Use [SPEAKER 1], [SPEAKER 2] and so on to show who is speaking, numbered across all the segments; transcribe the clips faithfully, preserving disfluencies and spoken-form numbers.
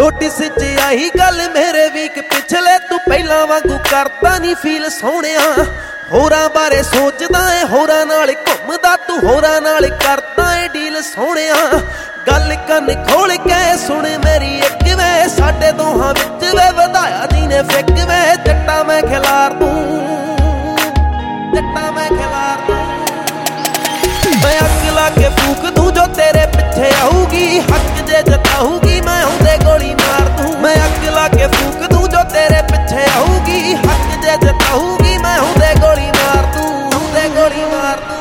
[SPEAKER 1] notice च आई गल मेरे वीक पिछले तू पहला वांगू करता नहीं फील सोहणिया होरां बारे सोचदा है होरां नाल घुमदा तू होरां नाल करदा है डील सोहणिया गल कन खोल के सुन मेरी एक वे साडे दोहां विच वे वधाया दी ने फिक वे जट्टा मैं खिलार दूं जट्टा मैं खिलार दूं मैं अग ला के फूक दूं जो तेरे पिछे आऊगी हक जे जताऊगी मैं उहदे गोली मार दूं मैं अग ला के फूक दूं जो तेरे पिछे आऊगी हक जे जताऊगी मैं उहदे गोली मार दूं उहदे गोली मार दूं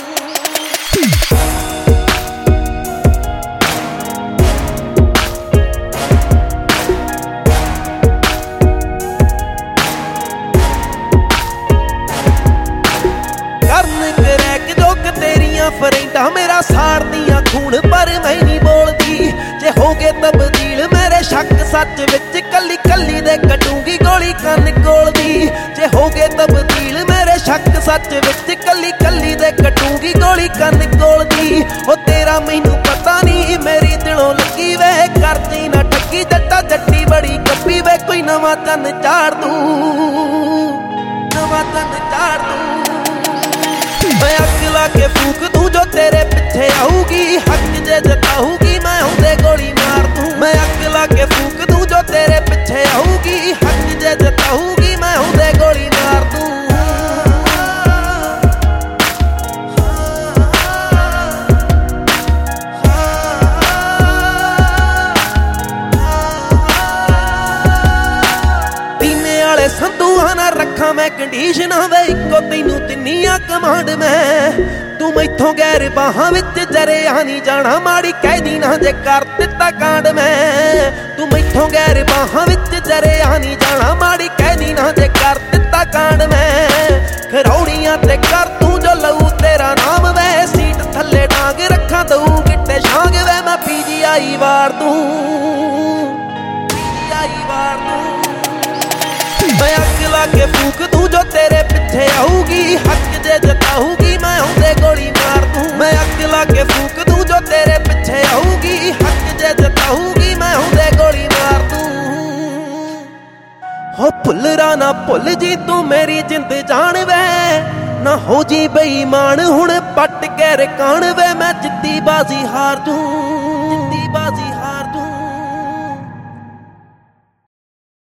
[SPEAKER 1] फरेंडा मेरा साड़ दियां खून पर मैं नहीं बोलदी जे हो गए तब्दील मेरे शक सच विच कली कली दे कटूंगी गोली कन कोल दी जे हो गए तब्दील मेरे शक सच विच कली कली दे कटूंगी गोली कन कोल दी ओ तेरा मैनू पता नहीं मेरी दिलों लगी वे करदी ना ठगी जट्टा जट्टी बड़ी कपी वे कोई नवा चन चाड़ दूं नवा चन चाड़ दूं मैं अग ला के फूक दूं जो तेरे पिछे आऊगी हक जे जताऊगी मैं उहदे गोली मार दूं मैं अग ला के फूक दूं जो तेरे पिछे आऊगी हक जे जताऊगी मैं उहदे गोली मार दूं पीने वाले संधूआं ना रखा मैं कंडीशना वे इको तैनू तिन्नियां कमांड मैं तू मैथों गैर बाहां विच जरिया नहीं जाना माड़ी कह दी ना जे कर दिता कांड मैं तू मैथों गैर बाहां विच जरिया नहीं जाना माड़ी कह दी ना जे कर दिता कांड मैं खरौड़ियां ते कर तू जो लऊ तेरा नाम वे सीट थल्ले डांग रखा दऊ गिट्टे छांग वे मैं पीजीआई वार दूं पीजीआई वार दूं मैं अग ला के फूक दूं जो तेरे पिछे आऊगी हक जे जताऊगी मैं उहदे गोली मार दूं मैं अग ला के फूक दूं जो तेरे पिछे आऊगी हक जे जताऊगी मैं उहदे गोली मार दूं हो भुलरा ना भुल जी तू मेरी जिंद जान वे ना हो जी बेईमान हुण पट के रकान वे मैं जिद्दी बाजी हार दूं